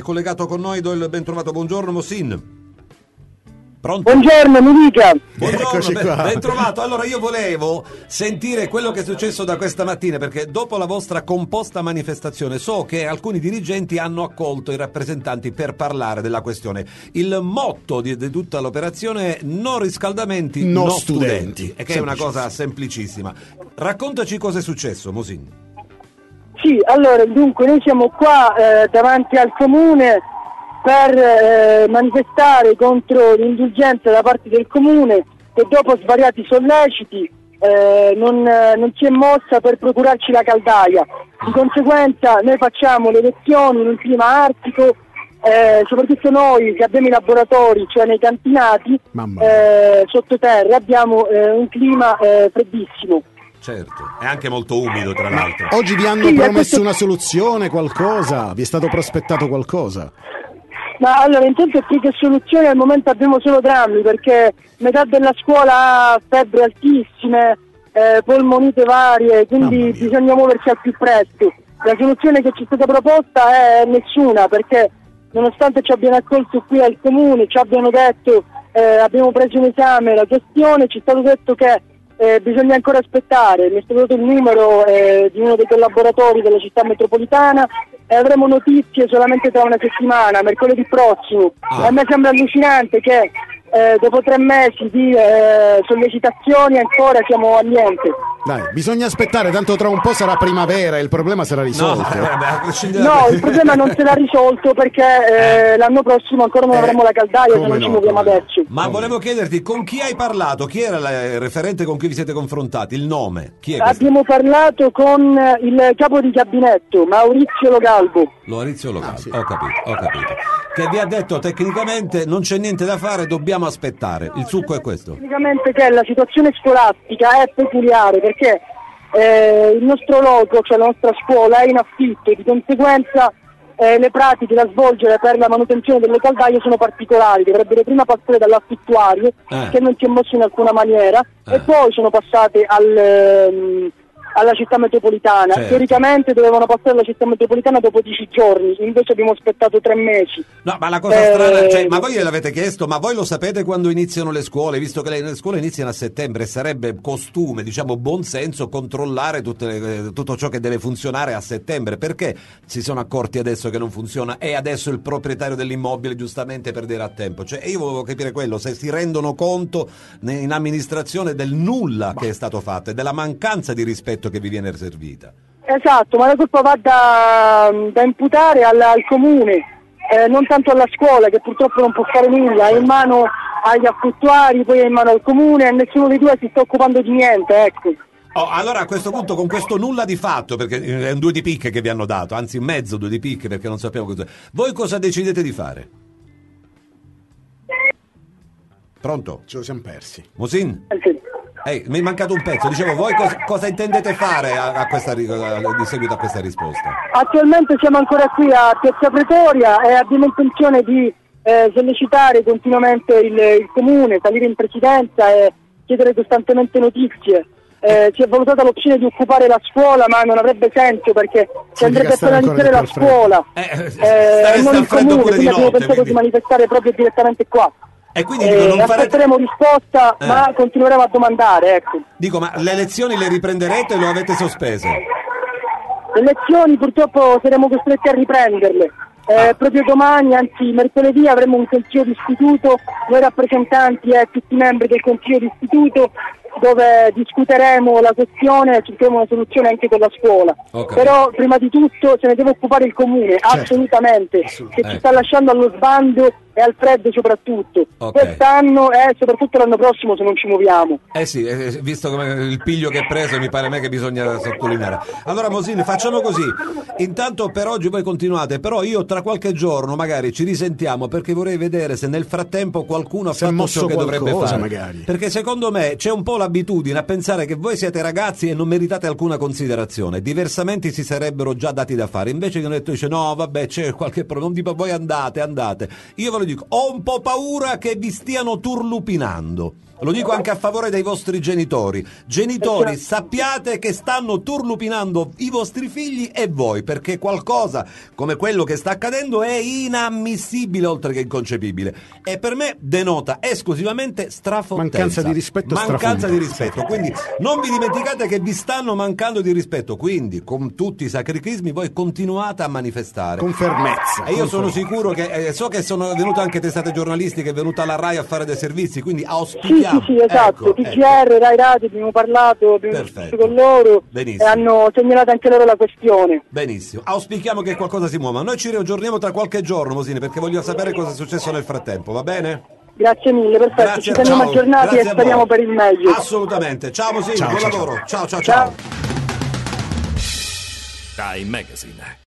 collegato con noi, do il ben trovato. Buongiorno Mosin. Pronto? Buongiorno, mi dica. Buongiorno, ben trovato. Allora io volevo sentire quello che è successo da questa mattina, perché dopo la vostra composta manifestazione so che alcuni dirigenti hanno accolto i rappresentanti per parlare della questione. Il motto di tutta l'operazione è no riscaldamenti, no studenti, e che è una cosa semplicissima. Raccontaci cosa è successo, Mosin. Sì, allora, dunque, noi siamo qua davanti al comune per manifestare contro l'indulgenza da parte del comune, che dopo svariati solleciti non si è mossa per procurarci la caldaia. Di conseguenza noi facciamo le lezioni in un clima artico, soprattutto noi che abbiamo i laboratori, cioè nei cantinati sottoterra, abbiamo un clima freddissimo. Certo, è anche molto umido tra l'altro. Oggi vi hanno promesso una soluzione, qualcosa? Vi è stato prospettato qualcosa? Ma allora, intanto più che soluzioni al momento abbiamo solo drammi, perché metà della scuola ha febbre altissime, polmonite varie, quindi bisogna muoversi al più presto. La soluzione che ci è stata proposta è nessuna, perché nonostante ci abbiano accolto qui al comune, ci abbiano detto, abbiamo preso in esame la questione, ci è stato detto che bisogna ancora aspettare. Mi è stato dato il numero di uno dei collaboratori della città metropolitana e avremo notizie solamente tra una settimana, mercoledì prossimo. A me sembra allucinante che dopo 3 mesi di sollecitazioni ancora siamo a niente. Dai, bisogna aspettare, tanto tra un po' sarà primavera e il problema sarà risolto. No, il problema non sarà risolto perché l'anno prossimo ancora non avremo la caldaia se non ci muoviamo adesso. Ma volevo chiederti, con chi hai parlato? Chi era il referente con cui vi siete confrontati? Il nome? Chi è questo? Abbiamo parlato con il capo di gabinetto, Maurizio Logalbo. Maurizio Logalbo, sì. Ho capito. Che vi ha detto tecnicamente non c'è niente da fare, dobbiamo aspettare. Il succo è questo. Tecnicamente che la situazione scolastica è peculiare perché il nostro loco, cioè la nostra scuola, è in affitto, di conseguenza le pratiche da svolgere per la manutenzione delle caldaie sono particolari, dovrebbero prima passare dall'affittuario che non si è mosso in alcuna maniera e poi sono passate alla città metropolitana. Certo. Teoricamente dovevano passare alla città metropolitana dopo 10 giorni, invece abbiamo aspettato 3 mesi. No, ma la cosa strana, cioè, ma voi gliel'avete chiesto, ma voi lo sapete quando iniziano le scuole, visto che le scuole iniziano a settembre, sarebbe costume, diciamo buon senso, controllare tutto ciò che deve funzionare a settembre. Perché si sono accorti adesso che non funziona e adesso il proprietario dell'immobile giustamente perderà tempo? Cioè, io volevo capire quello, se si rendono conto in amministrazione del nulla che è stato fatto e della mancanza di rispetto che vi viene servita. Esatto, ma la colpa va da imputare al comune, non tanto alla scuola che purtroppo non può fare nulla, è in mano agli affittuari, poi è in mano al comune e nessuno dei due si sta occupando di niente, ecco. Allora a questo punto con questo nulla di fatto, perché è un 2 di picche che vi hanno dato, anzi mezzo 2 di picche perché non sappiamo cosa. Voi cosa decidete di fare? Pronto? Ce lo siamo persi. Mosin? Sì. Mi è mancato un pezzo, dicevo, voi cosa intendete fare di seguito a questa risposta? Attualmente siamo ancora qui a Piazza Pretoria e abbiamo intenzione di sollecitare continuamente il comune, salire in presidenza e chiedere costantemente notizie. Si è valutata l'opzione di occupare la scuola, ma non avrebbe senso perché si andrebbe a penalizzare la scuola e non il comune, quindi abbiamo pensato di manifestare proprio direttamente qua. E quindi non aspetteremo risposta, ma continueremo a domandare, ecco. Dico, ma le lezioni le riprenderete o le avete sospese? Le lezioni purtroppo saremo costretti a riprenderle. Proprio domani, anzi mercoledì, avremo un consiglio d'istituto, noi rappresentanti e tutti i membri del consiglio d'istituto, dove discuteremo la questione e cercheremo una soluzione anche con la scuola. Però prima di tutto se ne deve occupare il comune, assolutamente, che ci sta lasciando allo sbando e al freddo soprattutto. Quest'anno e soprattutto l'anno prossimo se non ci muoviamo. Sì, visto come il piglio che è preso mi pare a me che bisogna sottolineare. Allora Mosin, facciamo così, intanto per oggi voi continuate, però io tra qualche giorno magari ci risentiamo perché vorrei vedere se nel frattempo qualcuno ha fatto ciò che dovrebbe fare, magari. Perché secondo me c'è un po' l'abitudine a pensare che voi siete ragazzi e non meritate alcuna considerazione, diversamente si sarebbero già dati da fare, invece che hanno detto, dice no vabbè c'è qualche problema, non dico voi andate, io ve lo dico, ho un po' paura che vi stiano turlupinando. Lo dico anche a favore dei vostri genitori. Genitori, sappiate che stanno turlupinando i vostri figli e voi, perché qualcosa come quello che sta accadendo è inammissibile oltre che inconcepibile. E per me denota esclusivamente strafottenza. Mancanza di rispetto. Mancanza di rispetto. Quindi non vi dimenticate che vi stanno mancando di rispetto. Quindi, con tutti i sacrificismi, voi continuate a manifestare. Con fermezza. E io sono sicuro che, so che sono venute anche testate giornalistiche, è venuta alla RAI a fare dei servizi, quindi auspichiamo. Sì, esatto, TGR, Rai Radio, abbiamo parlato con loro. Benissimo. E hanno segnalato anche loro la questione. Benissimo, auspichiamo che qualcosa si muova. Noi ci riaggiorniamo tra qualche giorno, Mosini, perché voglio sapere cosa è successo nel frattempo, va bene? Grazie mille, perfetto, Grazie, ci teniamo aggiornati e speriamo per il meglio. Assolutamente, ciao Mosini, buon lavoro, ciao. Time Magazine.